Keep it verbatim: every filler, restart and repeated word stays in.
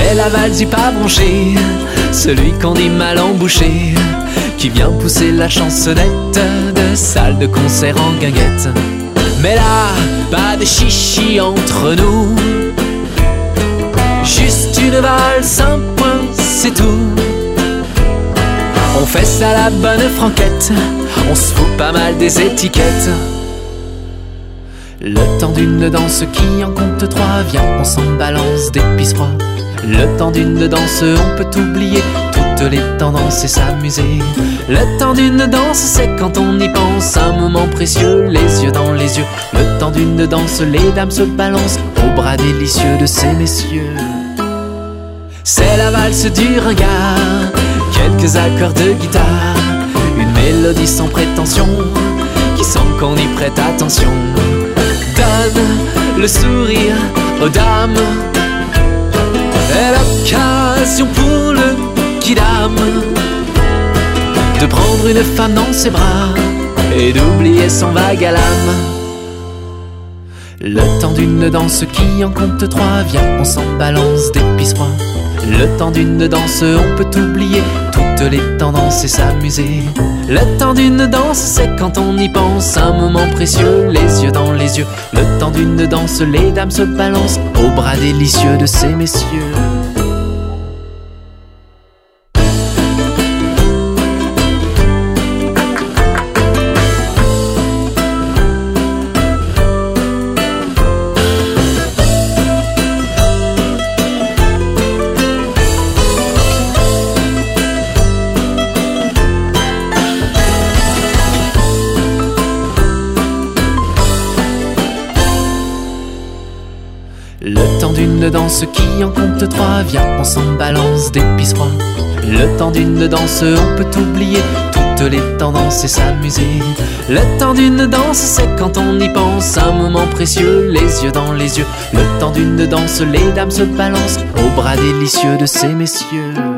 C'est la valse du pas bronché, celui qu'on dit mal embouché, qui vient pousser la chansonnette de salle de concert en guinguette. Mais là, pas de chichi entre nous, juste une valse, un point, c'est tout. On fait ça la bonne franquette, on se fout pas mal des étiquettes. Le temps d'une danse qui en compte trois, viens, on s'en balance des pisserois. Le temps d'une danse, on peut oublier toutes les tendances et s'amuser. Le temps d'une danse, c'est quand on y pense, un moment précieux, les yeux dans les yeux. Le temps d'une danse, les dames se balancent au bras délicieux de ces messieurs. C'est la valse du ringard, quelques accords de guitare, une mélodie sans prétention, qui sent qu'on y prête attention. Donne le sourire aux dames, et l'occasion pour le kidam de prendre une femme dans ses bras et d'oublier son vague à l'âme. Le temps d'une danse qui en compte trois, viens, on s'en balance des pisserois. Le temps d'une danse, on peut oublier toutes les tendances et s'amuser. Le temps d'une danse, c'est quand on y pense, un moment précieux, les yeux dans les yeux. Le temps d'une danse, les dames se balancent au bras délicieux de ces messieurs. Le temps d'une danse qui en compte trois, viens, on s'en balance des pisserois. Le temps d'une danse, on peut oublier toutes les tendances et s'amuser. Le temps d'une danse, c'est quand on y pense, un moment précieux, les yeux dans les yeux. Le temps d'une danse, les dames se balancent au bras délicieux de ces messieurs.